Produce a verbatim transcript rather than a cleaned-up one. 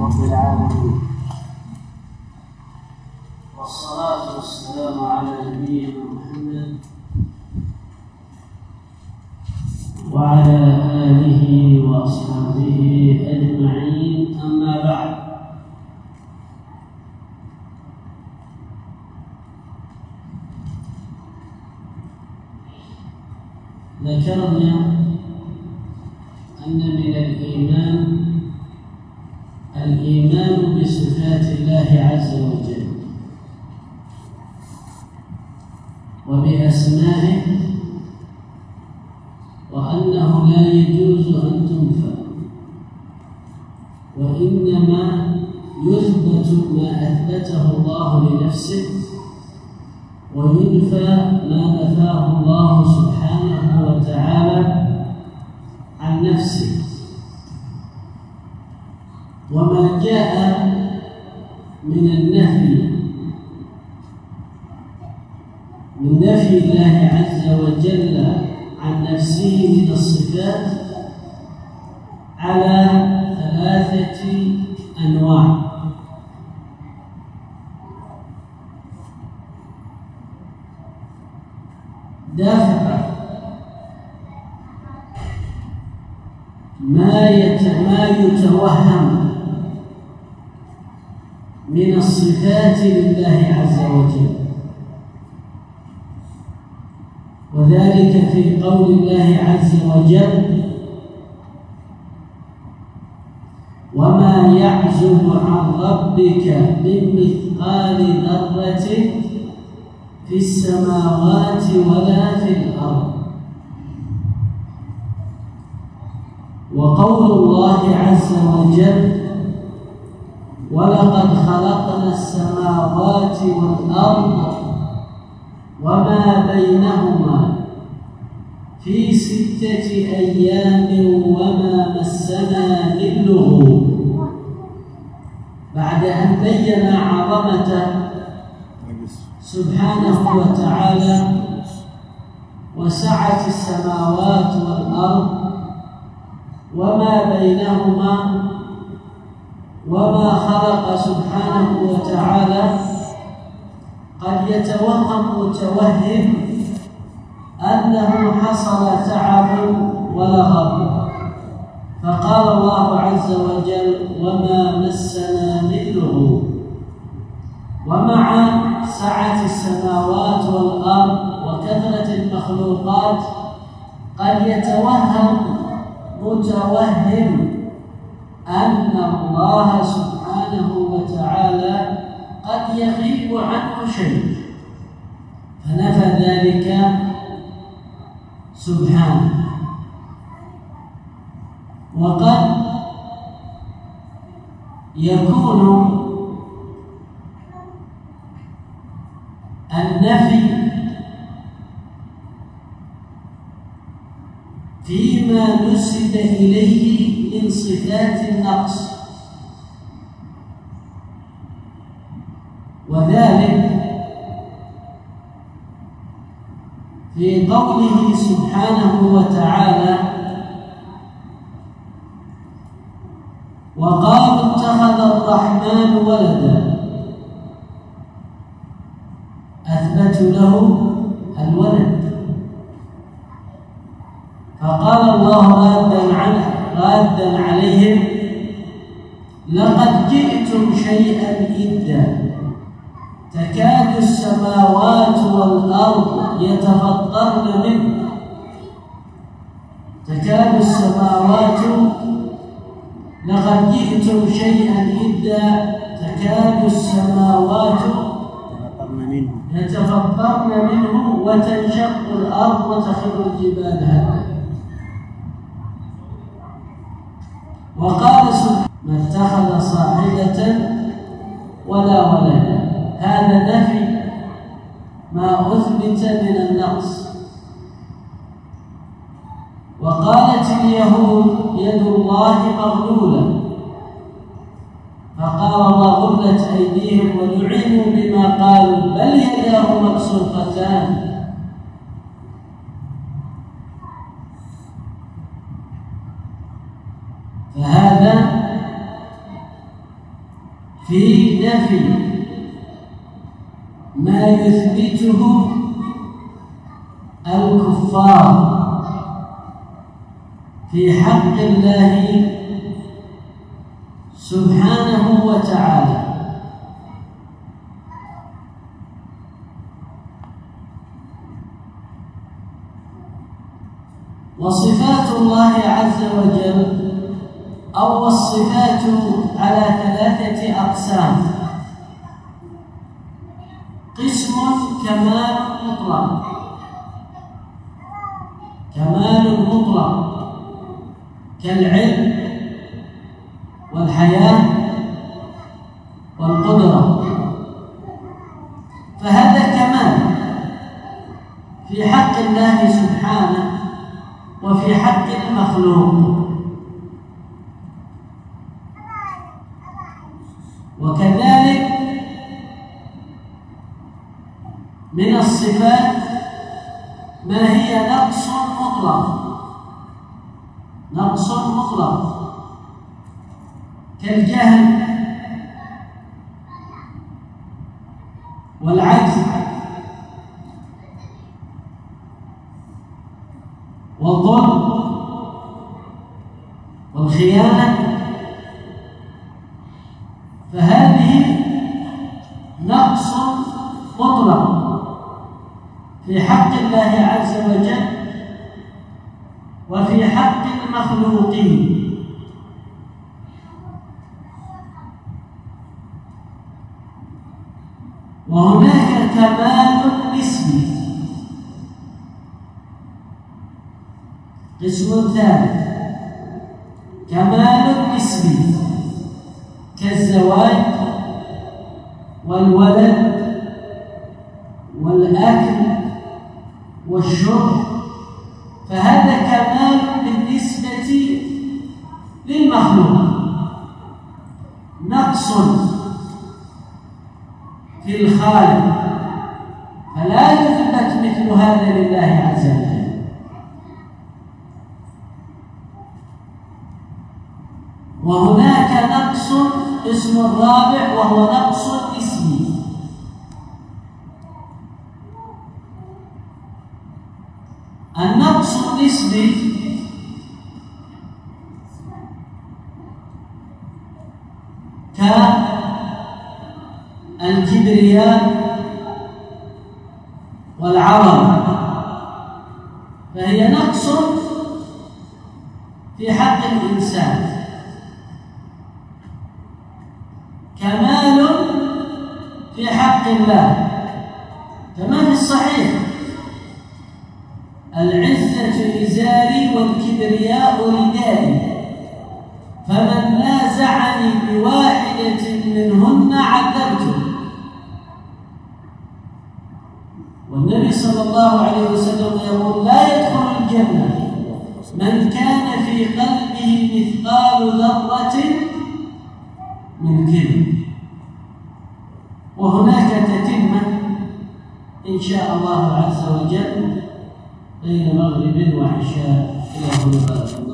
رب العالمين، والصلاة والسلام على نبينا محمد وعلى آله وأصحابه أجمعين. أما بعد، ذكرنا أن من الإيمان الإيمان بصفات الله عز وجل وبأسمائه، وأنه لا يجوز أن تنفى، وإنما يثبت ما أثبته الله لنفسه وينفى ما نفاه الله سبحانه وتعالى عن نفسه. وما جاء من النفي من نفي الله عز وجل عن نفسه من الصفات على ثلاثة أنواع. دفع ما يتوهم من الصفات لله عز وجل، وذلك في قول الله عز وجل: وما يعزب عن ربك من مثقال ذرة في السماوات ولا في الأرض. وقول الله عز وجل: ولقد خلقنا السماوات والأرض وما بينهما في ستة أيام وما مسنا من لغوب. بعد أن بين عظمته سبحانه وتعالى وسعة السماوات والأرض وما بينهما، وما خلق سبحانه وتعالى، قد يتوهم متوهم أنه حصل تعب ولغب، فقال الله عز وجل: وما مسنا من لغوب. ومع سعة السماوات والأرض وكثرة المخلوقات قد يتوهم متوهم أن الله سبحانه وتعالى قد يغيب عنه شيء، فنفى ذلك سبحانه. وقد يكون النفي فيما نسب إليه من صفات النقص، وذلك في قوله سبحانه وتعالى: وقالوا اتخذ الرحمن ولدا، أثبتوا له الولد، فقال الله رادا عنه رادا عليهم: لقد جئتم شيئا إدا، تكاد السماوات والأرض يتفطرن منه تكاد السماوات لقد جئتم شيئا إدا تكاد السماوات يتفطرن منه وتنشق الأرض وتخر الجبال هدا. وقال سبحانه: ما اتخذ صاحبة ولا ولدا. هذا نفي ما أثبت من النقص. وقالت اليهود: يد الله مغلولة، فقال الله: غلت أيديهم ولعنوا بما قالوا بل يداه مبسوطتان. فهذا في نفي ما يثبته الكفار في حق الله سبحانه وتعالى. وصفات الله عز وجل أو الصفات على ثلاثة أقسام: قسم كمال مطلق، كمال مطلق كالعلم والحياة والقدرة، فهذا كمال في حق الله سبحانه وفي حق المخلوق. وكذلك من الصفات ما هي نقص مطلق، نقص مطلق كالجهل والعجز والظلم والخيانة، فهذه نقص مطلق في حق الله عز وجل وفي حق المخلوقين. وهناك كمال نسبي، قسم ثالث كمال نسبي كالزواج والولد والأكل والشرب، فهذا كمال بالنسبة للمخلوق، نقص في الخالق، فلا يثبت مثل هذا لله عز وجل. وهناك نقص اسم الرابع وهو نقص اسمي، النقص النسبي كالكبرياء والعظمة، فهي نقص في حق الإنسان، كمال في حق الله، كما في الصحيح: العزة إزاري والكبرياء ردائي، فمن نازعني بواحدة منهن عذبته. والنبي صلى الله عليه وسلم يقول: لا يدخل الجنة من كان في قلبه مثقال ذرة من كبر. وهناك تتمة إن شاء الله عز وجل بين مغرب وعشاء إلى هنا.